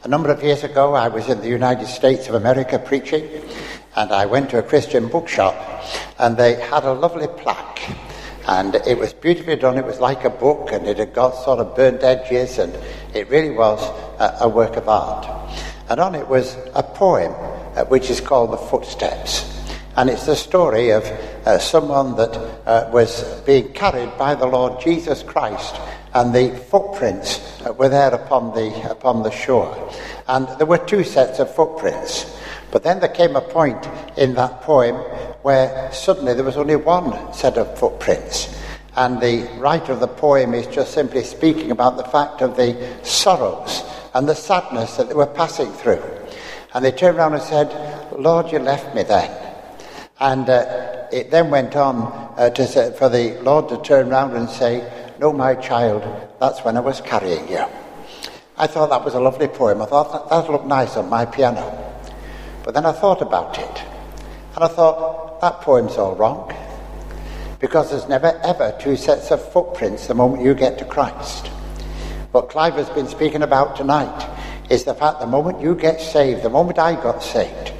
A number of years ago, I was in the United States of America preaching, and I went to a Christian bookshop, and they had a lovely plaque, and it was beautifully done. It was like a book, and it had got sort of burnt edges, and it really was a work of art. And on it was a poem, which is called The Footsteps. And it's the story of someone that was being carried by the Lord Jesus Christ, and the footprints were there upon the shore. And there were two sets of footprints. But then there came a point in that poem where suddenly there was only one set of footprints. And the writer of the poem is just simply speaking about the fact of the sorrows and the sadness that they were passing through. And they turned around and said, "Lord, you left me then." And it then went on for the Lord to turn around and say, "No, my child, that's when I was carrying you." I thought that was a lovely poem. I thought that looked nice on my piano. But then I thought about it. And I thought, that poem's all wrong. Because there's never ever two sets of footprints the moment you get to Christ. What Clive has been speaking about tonight is the fact the moment you get saved, the moment I got saved,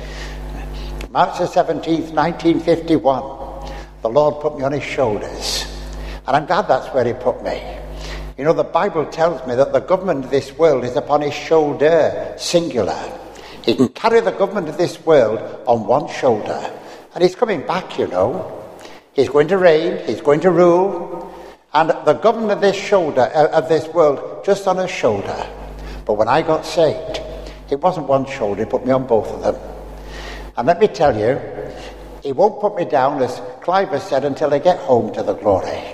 March the 17th, 1951, the Lord put me on his shoulders. And I'm glad that's where he put me. You know, the Bible tells me that the government of this world is upon his shoulder, singular. He can carry the government of this world on one shoulder. And he's coming back, you know. He's going to reign, he's going to rule. And the government of this shoulder, of this world, just on his shoulder. But when I got saved, it wasn't one shoulder, he put me on both of them. And let me tell you, he won't put me down, as Clive has said, until I get home to the glory.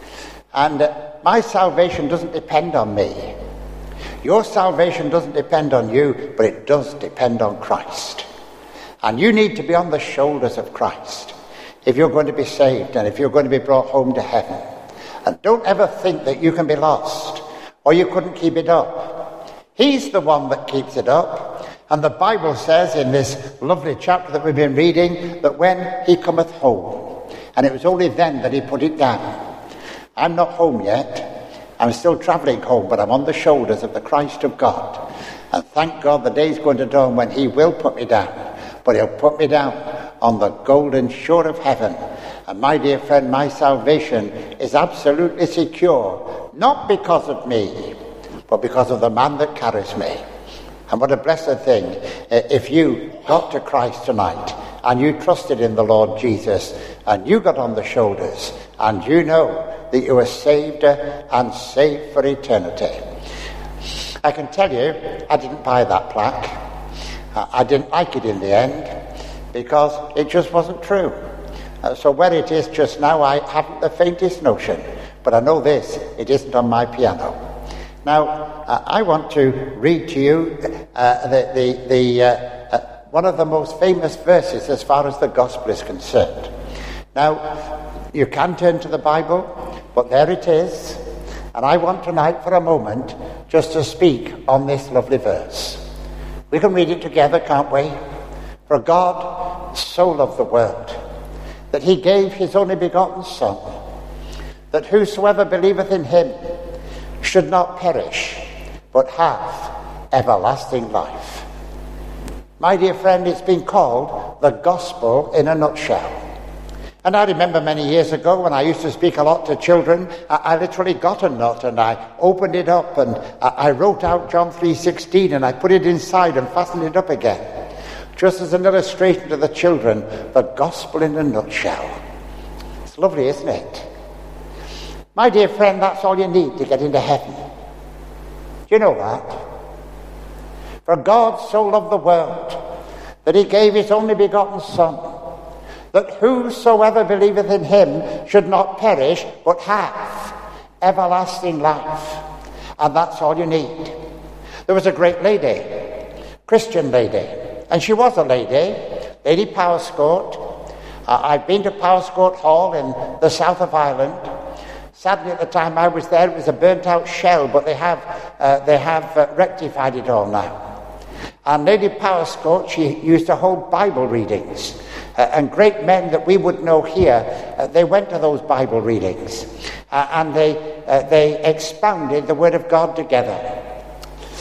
And my salvation doesn't depend on me. Your salvation doesn't depend on you, but it does depend on Christ. And you need to be on the shoulders of Christ if you're going to be saved and if you're going to be brought home to heaven. And don't ever think that you can be lost or you couldn't keep it up. He's the one that keeps it up. And the Bible says in this lovely chapter that we've been reading that when he cometh home, and it was only then that he put it down. I'm not home yet. I'm still travelling home, but I'm on the shoulders of the Christ of God. And thank God the day's going to dawn when he will put me down. But he'll put me down on the golden shore of heaven. And my dear friend, my salvation is absolutely secure, not because of me, but because of the man that carries me. And what a blessed thing if you got to Christ tonight and you trusted in the Lord Jesus and you got on the shoulders and you know that you were saved and saved for eternity. I can tell you, I didn't buy that plaque. I didn't like it in the end because it just wasn't true. So where it is just now, I haven't the faintest notion. But I know this, it isn't on my piano. Now, I want to read to you one of the most famous verses as far as the gospel is concerned. Now, you can turn to the Bible, but there it is. And I want tonight for a moment just to speak on this lovely verse. We can read it together, can't we? For God so loved the world that he gave his only begotten Son, that whosoever believeth in him should not perish, but have everlasting life. My dear friend, it's been called the gospel in a nutshell. And I remember many years ago when I used to speak a lot to children, I literally got a nut and I opened it up and I wrote out John 3:16 and I put it inside and fastened it up again. Just as an illustration to the children, the gospel in a nutshell. It's lovely, isn't it? My dear friend, that's all you need to get into heaven. Do you know that? For God so loved the world that he gave his only begotten Son, that whosoever believeth in him should not perish, but have everlasting life. And that's all you need. There was a great lady, Christian lady, and she was a lady, Lady Powerscourt. I've been to Powerscourt Hall in the south of Ireland. Sadly, at the time I was there, it was a burnt-out shell, but they have rectified it all now. And Lady Powerscourt, she used to hold Bible readings. And great men that we would know here, they went to those Bible readings. And they expounded the Word of God together.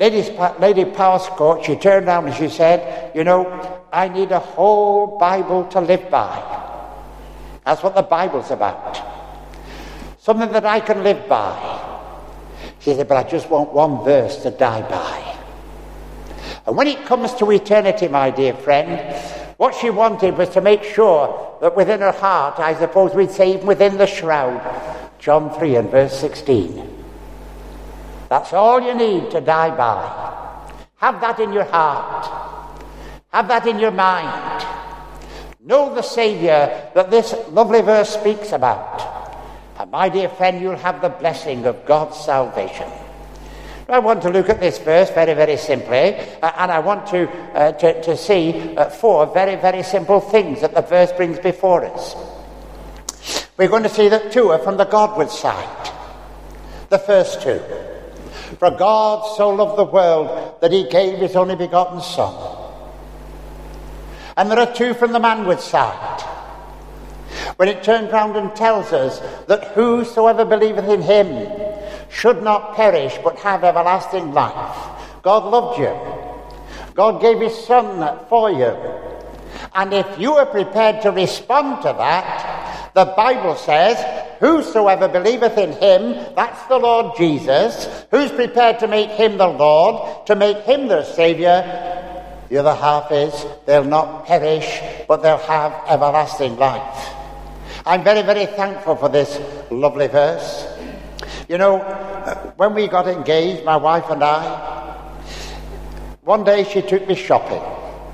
Lady Parscott, she turned around and she said, you know, I need a whole Bible to live by. That's what the Bible's about. Something that I can live by. She said, but I just want one verse to die by. And when it comes to eternity, my dear friend, what she wanted was to make sure that within her heart, I suppose we'd say even within the shroud, John 3 and verse 16. That's all you need to die by. Have that in your heart. Have that in your mind. Know the Saviour that this lovely verse speaks about. And my dear friend, you'll have the blessing of God's salvation. I want to look at this verse very, very simply, and I want to see 4 very, very simple things that the verse brings before us. We're going to see that 2 are from the Godward side. The first 2. For God so loved the world that he gave his only begotten Son. And there are 2 from the manward side. When it turns round and tells us that whosoever believeth in him should not perish but have everlasting life. God loved you. God gave his Son for you. And if you are prepared to respond to that, the Bible says, whosoever believeth in him, that's the Lord Jesus, who's prepared to make him the Lord, to make him their Saviour, the other half is, they'll not perish, but they'll have everlasting life. I'm very, very thankful for this lovely verse. You know, when we got engaged, my wife and I, one day she took me shopping.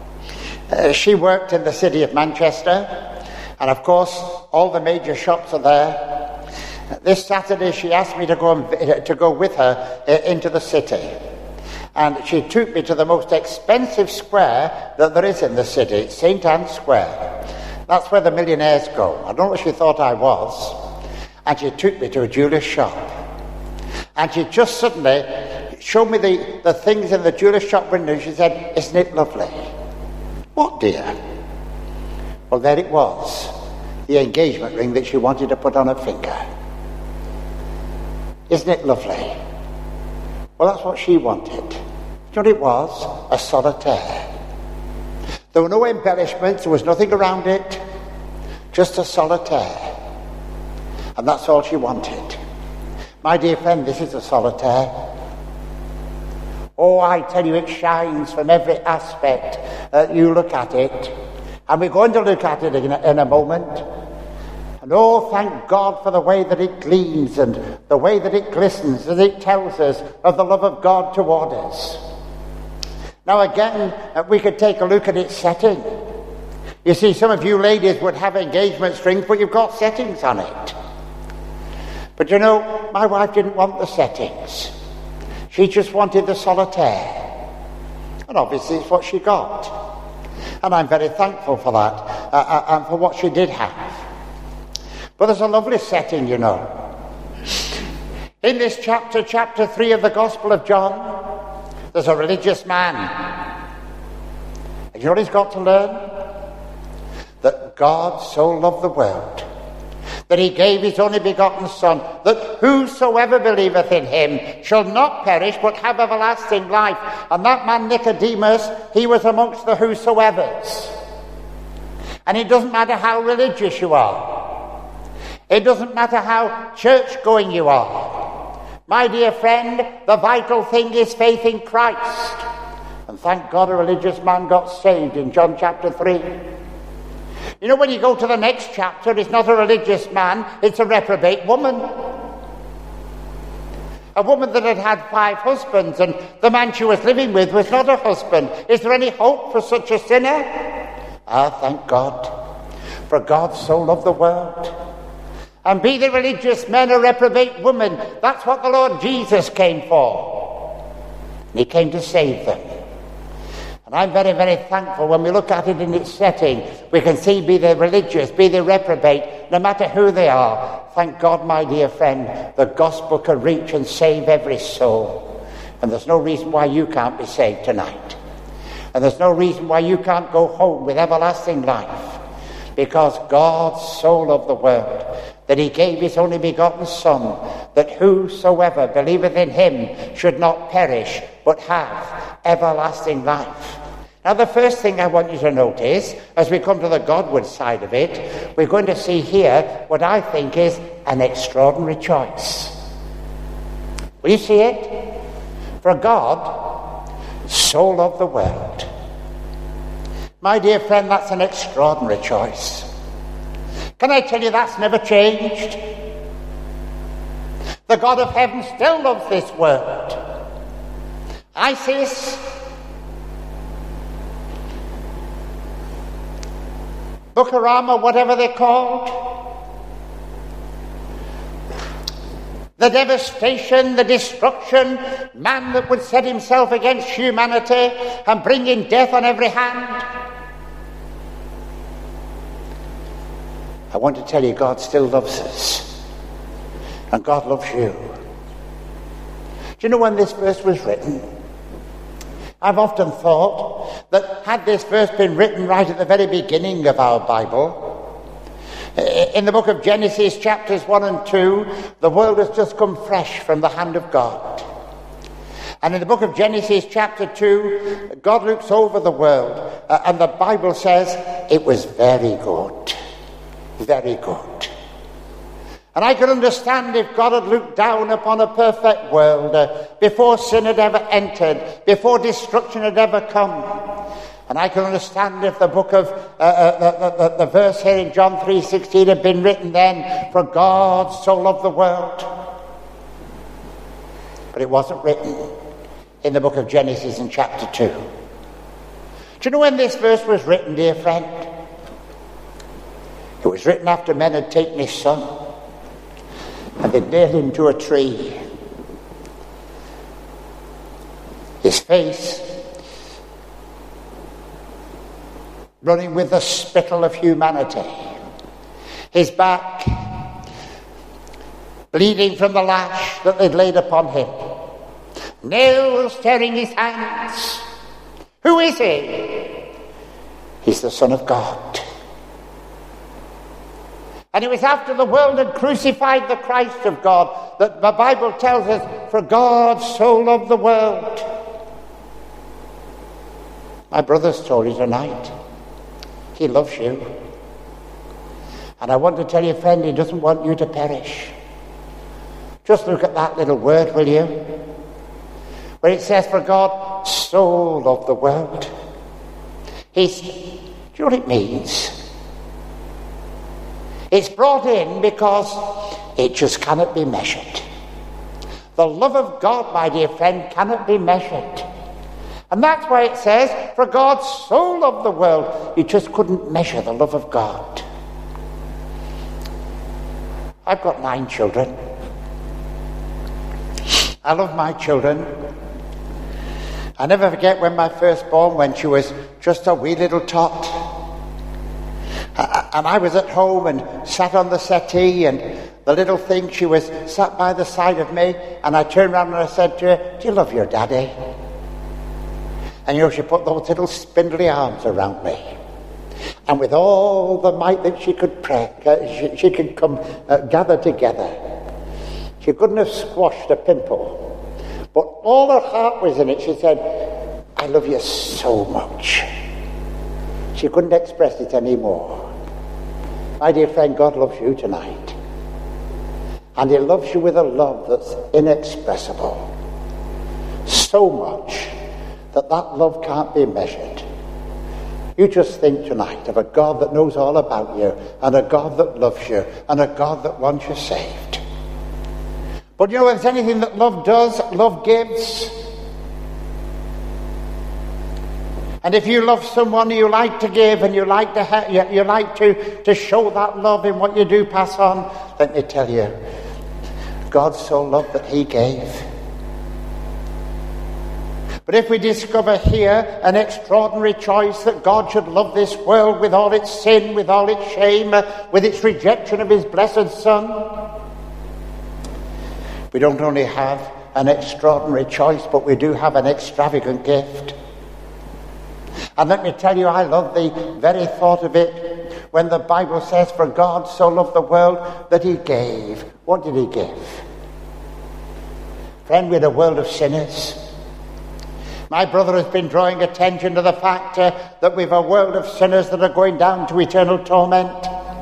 She worked in the city of Manchester, and of course, all the major shops are there. This Saturday, she asked me to go with her into the city. And she took me to the most expensive square that there is in the city, St. Anne's Square. That's where the millionaires go. I don't know what she thought I was. And she took me to a jeweller's shop. And she just suddenly showed me the things in the jeweller's shop window. She said, isn't it lovely? What, dear? Well, there it was. The engagement ring that she wanted to put on her finger. Isn't it lovely? Well, that's what she wanted. Do you know what it was? A solitaire. There were no embellishments. There was nothing around it. Just a solitaire. And that's all she wanted. My dear friend, this is a solitaire. Oh, I tell you, it shines from every aspect. You look at it. And we're going to look at it in a moment. And oh, thank God for the way that it gleams and the way that it glistens as it tells us of the love of God toward us. Now again, we could take a look at its setting. You see, some of you ladies would have engagement rings, but you've got settings on it. But you know, my wife didn't want the settings. She just wanted the solitaire. And obviously it's what she got. And I'm very thankful for that, and for what she did have. But there's a lovely setting, you know. In this chapter 3 of the Gospel of John, there's a religious man. And you know what he's got to learn? That God so loved the world that he gave his only begotten Son, that whosoever believeth in him shall not perish but have everlasting life. And that man Nicodemus, he was amongst the whosoevers. And it doesn't matter how religious you are. It doesn't matter how church-going you are. My dear friend, the vital thing is faith in Christ. And thank God a religious man got saved in John chapter 3. You know, when you go to the next chapter, it's not a religious man, it's a reprobate woman. A woman that had had 5 husbands, and the man she was living with was not her husband. Is there any hope for such a sinner? Ah, thank God. For God so loved the world. And be the religious men a reprobate woman, that's what the Lord Jesus came for. And he came to save them. And I'm very, very thankful when we look at it in its setting, we can see be they religious, be they reprobate, no matter who they are. Thank God, my dear friend, the gospel can reach and save every soul. And there's no reason why you can't be saved tonight. And there's no reason why you can't go home with everlasting life. Because God so loved the world that he gave his only begotten Son, that whosoever believeth in him should not perish, but have everlasting life. Now, the first thing I want you to notice, as we come to the Godward side of it, we're going to see here what I think is an extraordinary choice. Will you see it? For God so loved the world. My dear friend, that's an extraordinary choice. Can I tell you that's never changed? The God of heaven still loves this world. ISIS, Boko Haram, or whatever they're called, the devastation, the destruction, man that would set himself against humanity and bring in death on every hand. I want to tell you, God still loves us. And God loves you. Do you know when this verse was written? I've often thought that had this verse been written right at the very beginning of our Bible, in the book of Genesis, chapters 1 and 2, the world has just come fresh from the hand of God. And in the book of Genesis, chapter 2, God looks over the world, and the Bible says it was very good. Very good. And I can understand if God had looked down upon a perfect world before sin had ever entered, before destruction had ever come. And I can understand if the book of the verse here in John 3:16 had been written then, for God so loved the world. But it wasn't written in the book of Genesis in chapter 2. Do you know when this verse was written, dear friend? It was written after men had taken his son and they nailed him to a tree. His face running with the spittle of humanity. His back bleeding from the lash that they'd laid upon him. Nails tearing his hands. Who is he? He's the Son of God. And it was after the world had crucified the Christ of God that the Bible tells us, for God so loved the world. My brother's told you tonight, he loves you. And I want to tell you, friend, he doesn't want you to perish. Just look at that little word, will you? Where it says, for God so loved the world. Do you know what it means? It's brought in because it just cannot be measured. The love of God, my dear friend, cannot be measured. And that's why it says, for God so loved the world, you just couldn't measure the love of God. I've got 9 children. I love my children. I never forget when my firstborn, when she was just a wee little tot, and I was at home and sat on the settee, and the little thing, she was sat by the side of me, and I turned around and I said to her, do you love your daddy? And you know, she put those little spindly arms around me. And with all the might that she could she could come gather together. She couldn't have squashed a pimple. But all her heart was in it. She said, I love you so much. She couldn't express it anymore. My dear friend, God loves you tonight. And he loves you with a love that's inexpressible. So much that love can't be measured. You just think tonight of a God that knows all about you, and a God that loves you, and a God that wants you saved. But you know, if there's anything that love does, love gives. And if you love someone, you like to give, and you like to show that love in what you do pass on. Let me tell you, God so loved that he gave. But if we discover here an extraordinary choice that God should love this world with all its sin, with all its shame, with its rejection of his blessed Son, we don't only have an extraordinary choice, but we do have an extravagant gift. And let me tell you, I love the very thought of it when the Bible says, for God so loved the world that he gave. What did he give? Friend, we're a world of sinners. My brother has been drawing attention to the fact that we've a world of sinners that are going down to eternal torment.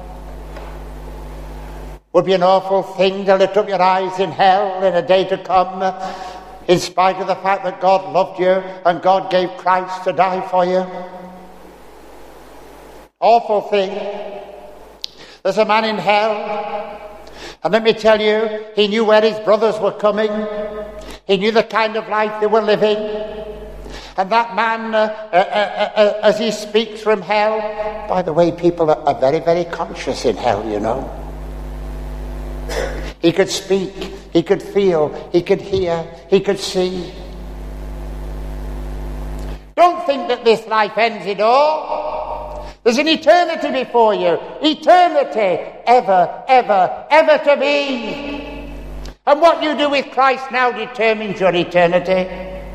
Would be an awful thing to lift up your eyes in hell in a day to come, in spite of the fact that God loved you and God gave Christ to die for you. Awful thing. There's a man in hell, and let me tell you, he knew where his brothers were coming. He knew the kind of life they were living. And that man, as he speaks from hell, by the way, people are very, very conscious in hell, you know. He could speak, he could feel, he could hear, he could see. Don't think that this life ends it all. There's an eternity before you. Eternity, ever, ever, ever to be. And what you do with Christ now determines your eternity.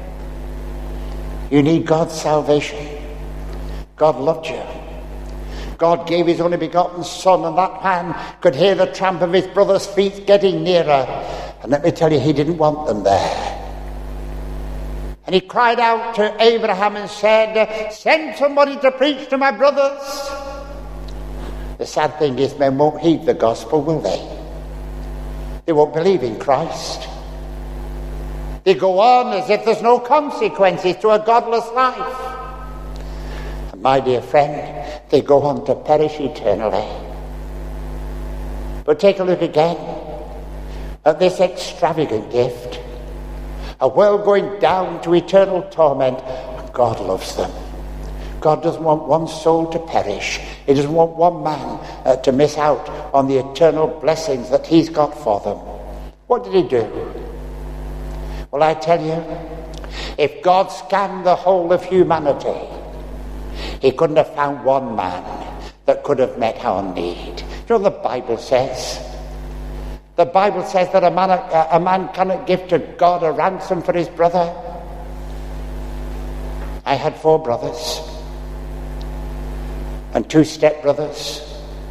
You need God's salvation. God loved you. God gave his only begotten Son, and that man could hear the tramp of his brother's feet getting nearer. And let me tell you, he didn't want them there. And he cried out to Abraham and said, send somebody to preach to my brothers. The sad thing is, men won't heed the gospel, will they? They won't believe in Christ. They go on as if there's no consequences to a godless life. And my dear friend, they go on to perish eternally. But take a look again at this extravagant gift. A world going down to eternal torment. God loves them. God doesn't want one soul to perish. He doesn't want one man to miss out on the eternal blessings that he's got for them. What did he do? Well, I tell you, if God scanned the whole of humanity, he couldn't have found one man that could have met our need. You know what the Bible says? The Bible says that a man cannot give to God a ransom for his brother. I had 4 brothers and 2 stepbrothers.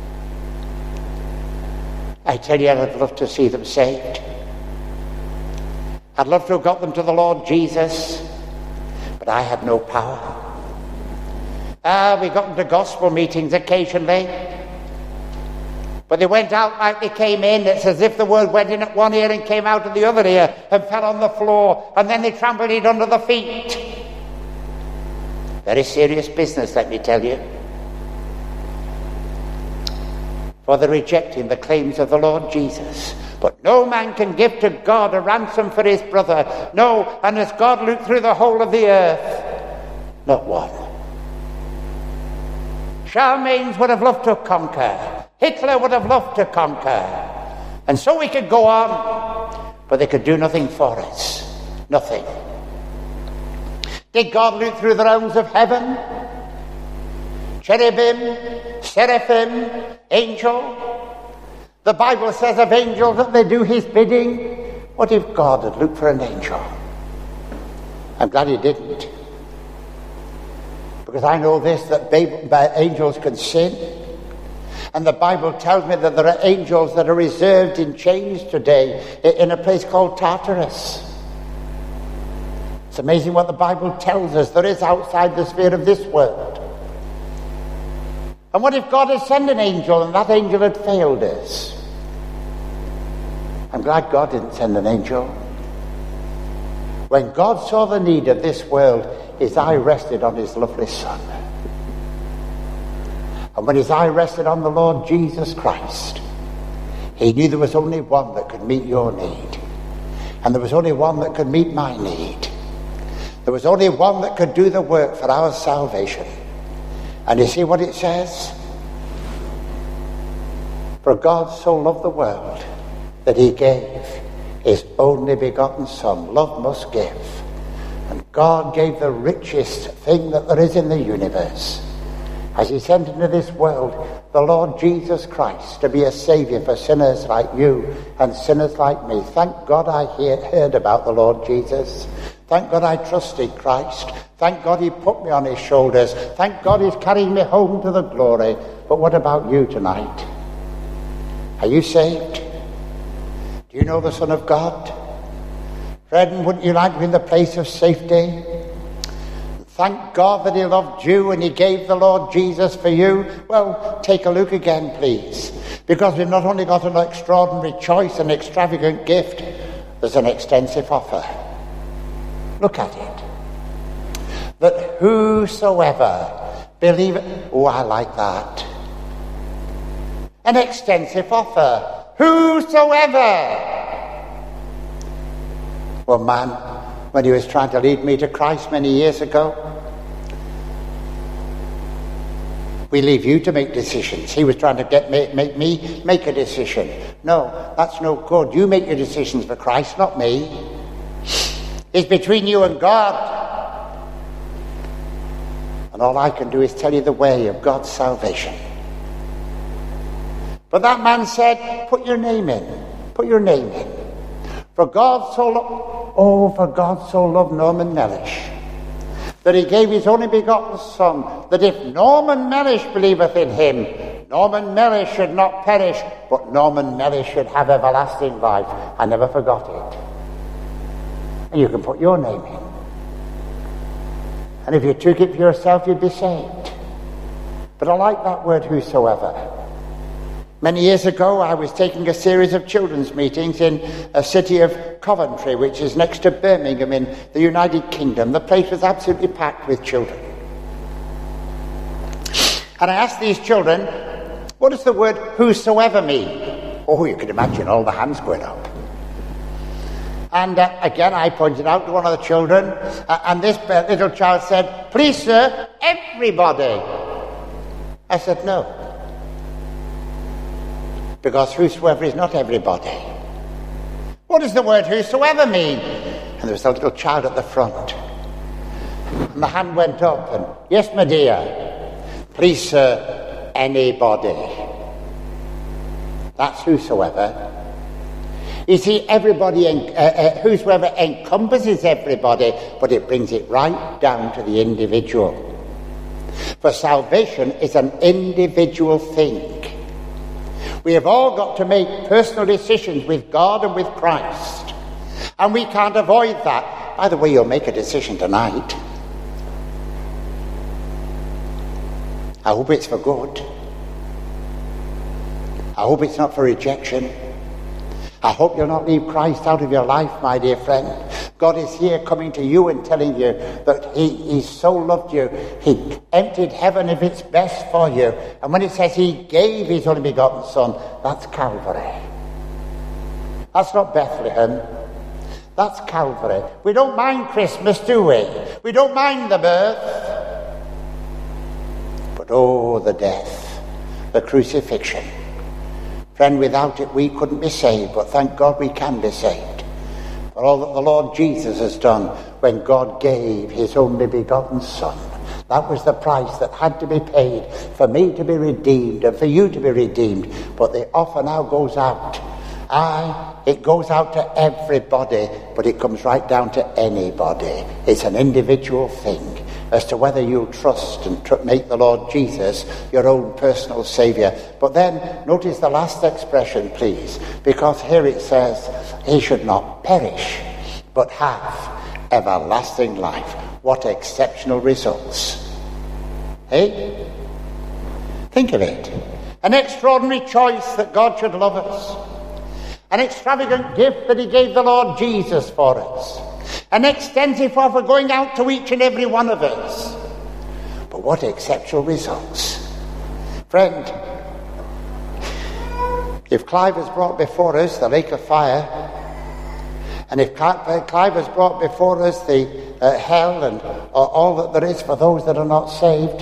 I tell you, I'd love to see them saved. I'd love to have got them to the Lord Jesus, but I had no power. We got them to gospel meetings occasionally, but they went out like they came in. It's as if the word went in at one ear and came out of the other ear and fell on the floor, and then they trampled it under the feet. Very serious business, let me tell you. For they're rejecting the claims of the Lord Jesus. But no man can give to God a ransom for his brother. No, and as God looked through the whole of the earth, not one. Charlemagne would have loved to conquer. Hitler would have loved to conquer. And so we could go on, but they could do nothing for us. Nothing. Did God look through the realms of heaven? Cherubim, seraphim, angel? The Bible says of angels that they do his bidding. What if God had looked for an angel? I'm glad he didn't. Because I know this, that angels can sin. And the Bible tells me that there are angels that are reserved in chains today in a place called Tartarus. It's amazing what the Bible tells us there is outside the sphere of this world. And what if God had sent an angel and that angel had failed us? I'm glad God didn't send an angel. When God saw the need of this world, his eye rested on his lovely Son. And when his eye rested on the Lord Jesus Christ, he knew there was only one that could meet your need. And there was only one that could meet my need. There was only one that could do the work for our salvation. And you see what it says? For God so loved the world that he gave his only begotten Son. Love must give. And God gave the richest thing that there is in the universe as he sent into this world the Lord Jesus Christ to be a saviour for sinners like you and sinners like me. Thank God I heard about the Lord Jesus. Thank God I trusted Christ. Thank God he put me on his shoulders. Thank God he's carrying me home to the glory. But what about you tonight? Are you saved? Do you know the Son of God? Friend, wouldn't you like to be in the place of safety? Thank God that he loved you and he gave the Lord Jesus for you. Well, take a look again, please. Because we've not only got an extraordinary choice, an extravagant gift, there's an extensive offer. Look at it. That whosoever believeth... Oh, I like that. An extensive offer. Whosoever... Well, man, when he was trying to lead me to Christ many years ago, we leave you to make decisions. He was trying to make me make a decision. No, that's no good. You make your decisions for Christ, not me. It's between you and God. And all I can do is tell you the way of God's salvation. But that man said, put your name in. Put your name in. For God so loved Norman Mellish, that he gave his only begotten Son, that if Norman Mellish believeth in him, Norman Mellish should not perish, but Norman Mellish should have everlasting life. I never forgot it. And you can put your name in. And if you took it for yourself, you'd be saved. But I like that word, whosoever. Many years ago, I was taking a series of children's meetings in a city of Coventry, which is next to Birmingham in the United Kingdom. The place was absolutely packed with children. And I asked these children, what does the word whosoever mean? Oh, you can imagine all the hands going up. And again, I pointed out to one of the children, and this little child said, please, sir, everybody. I said, no. Because whosoever is not everybody. What does the word whosoever mean? And there was a little child at the front. And the hand went up and, yes, my dear. Please, sir, anybody. That's whosoever. You see, everybody, whosoever encompasses everybody, but it brings it right down to the individual. For salvation is an individual thing. We have all got to make personal decisions with God and with Christ. And we can't avoid that. By the way, you'll make a decision tonight. I hope it's for good. I hope it's not for rejection. I hope you'll not leave Christ out of your life, my dear friend. God is here coming to you and telling you that he so loved you. He emptied heaven if it's best for you. And when it says he gave his only begotten Son, that's Calvary. That's not Bethlehem. That's Calvary. We don't mind Christmas, do we? We don't mind the birth. But oh, the death, the crucifixion. Friend, without it we couldn't be saved, but thank God we can be saved. For all that the Lord Jesus has done when God gave his only begotten Son. That was the price that had to be paid for me to be redeemed and for you to be redeemed. But the offer now goes out. It goes out to everybody, but it comes right down to anybody. It's an individual thing as to whether you'll trust and make the Lord Jesus your own personal Saviour. But then, notice the last expression, please, because here it says, he should not perish, but have everlasting life. What exceptional results. Hey? Think of it. An extraordinary choice that God should love us. An extravagant gift that he gave the Lord Jesus for us. An extensive offer going out to each and every one of us. But what exceptional results. Friend, if Clive has brought before us the lake of fire, and if Clive has brought before us the hell and all that there is for those that are not saved,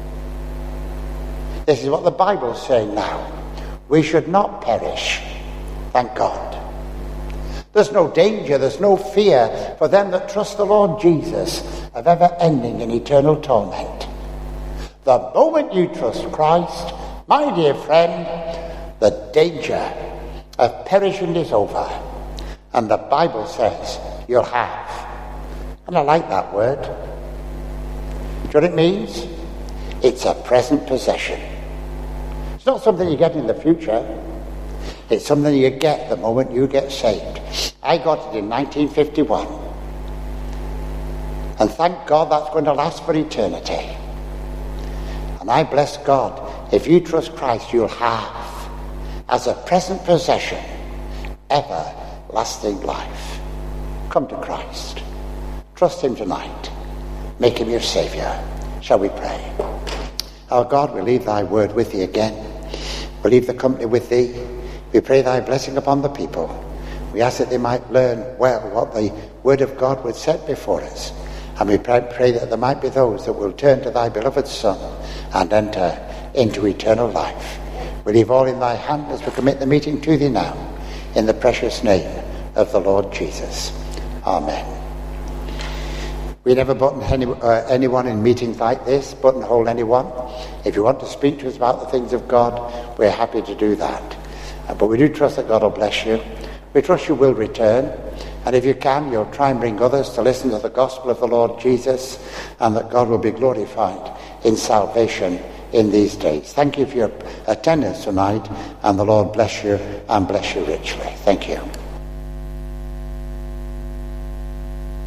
this is what the Bible's saying now. We should not perish. Thank God. There's no danger, there's no fear for them that trust the Lord Jesus of ever ending in eternal torment. The moment you trust Christ, my dear friend, the danger of perishing is over. And the Bible says you'll have. And I like that word. Do you know what it means? It's a present possession. It's not something you get in the future. It's something you get the moment you get saved. I got it in 1951. And thank God that's going to last for eternity. And I bless God, if you trust Christ, you'll have, as a present possession, everlasting life. Come to Christ. Trust him tonight. Make him your Saviour. Shall we pray? Our God, we leave thy word with thee again. We leave the company with thee. We pray thy blessing upon the people. We ask that they might learn well what the word of God would set before us. And we pray that there might be those that will turn to thy beloved Son and enter into eternal life. We leave all in thy hand as we commit the meeting to thee now, in the precious name of the Lord Jesus. Amen. We never buttonhole anyone in meetings like this, buttonhole anyone. If you want to speak to us about the things of God, we're happy to do that. But we do trust that God will bless you. We trust you will return. And if you can, you'll try and bring others to listen to the gospel of the Lord Jesus, and that God will be glorified in salvation in these days. Thank you for your attendance tonight, and the Lord bless you and bless you richly. Thank you.